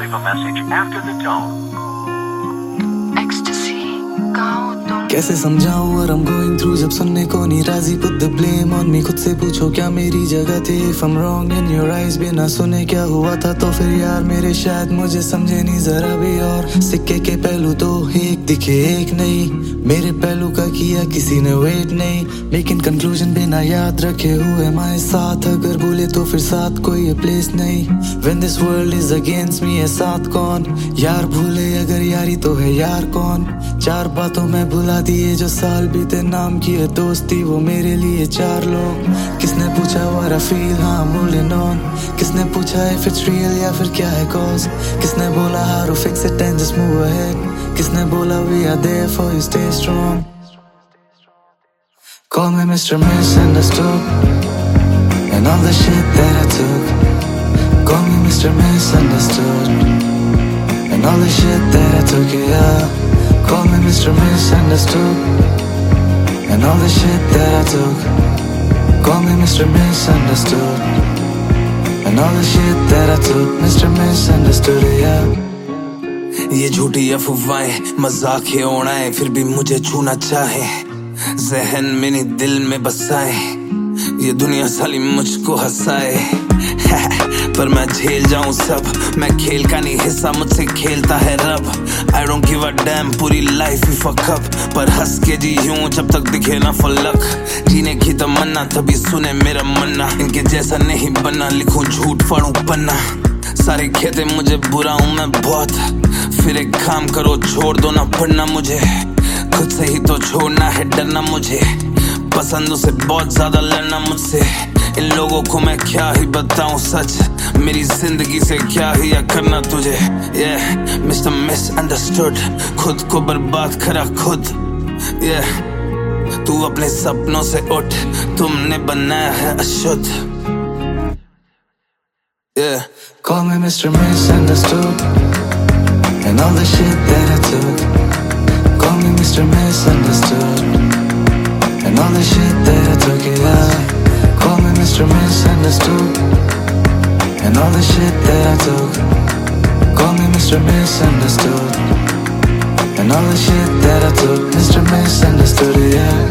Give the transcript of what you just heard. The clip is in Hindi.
Leave a message after the tone. कैसे समझाऊं what I'm going through जब सुनने को नहीं राजी put the blame on me खुद से पूछो क्या मेरी जगह थी if I'm wrong in your eyes बिना सुने क्या हुआ था तो फिर यार मेरे शायद मुझे समझे नहीं जरा भी और सिक्के के पहलू तो एक दिखे एक नहीं मेरे पहलू का किया किसी ने वेट नहीं लेकिन कंक्लूजन बिना याद रखे हुए हमारे साथ अगर भूले तो फिर साथ कोई प्लेस नहीं when this world is against me है साथ कौन यार भूले अगर यारी तो है यार कौन चार बातों में भुला दिए जो साल बीते नाम की है दोस्ती वो मेरे लिए चार लोग किसने पूछा what I feel हाँ moving on किसने पूछा if it's real या फिर क्या है cause किसने बोला how to fix it and just move ahead किसने बोला we are there for you stay strong call me Mr. Misunderstood and all the shit that I took call me Mr. Misunderstood and all the shit that I took yeah call me Mr. Misunderstood and all the shit that I took call me Mr. Misunderstood and all the shit that I took Mr. Misunderstood yeah ये झूठी अफवाहें मजाक ही होना है फिर भी मुझे छूना चाहे जहन में नहीं दिल में बसाए ये दुनिया साली मुझको हंसाए पर मैं झेल जाऊं सब मैं खेल का नहीं हिस्सा मुझसे खेलता है रब I don't give a damn पूरी लाइफ ही fuck up पर हंस के जी यूं जब तक दिखे ना फलक जीने की तमन्ना तभी सुने मेरा मन्ना इनके जैसा नहीं बनना लिखूं झूठ फाड़ूं पन्ना सारे खेते मुझे बुरा हूं मैं बहुत फिर एक काम करो छोड़ दो ना पढ़ना मुझे खुद से ही तो छोड़ना है डरना मुझे पसंदों से बहुत ज्यादा लड़ना मुझसे इन लोगों को मैं क्या ही बताऊं सच मेरी जिंदगी से क्या ही करना तुझे Mr. Misunderstood खुद को बर्बाद करा खुद तू अपने सपनों से उठ तुमने बनाया है अशुद्ध call me Mr. Misunderstood and all the shit that I took call me Mr. Misunderstood and all the shit that I took yeah call me Mr. Misunderstood and all the shit that I took call me Mr. Misunderstood and all the shit that I took Mr. Misunderstood yeah